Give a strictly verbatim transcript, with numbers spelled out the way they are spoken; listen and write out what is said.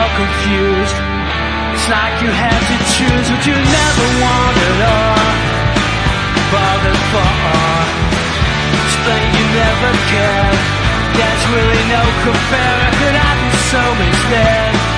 confused. It's like you had to choose what you never wanted or bothered for. Explain you never cared. There's really no compare. I could have been so instead.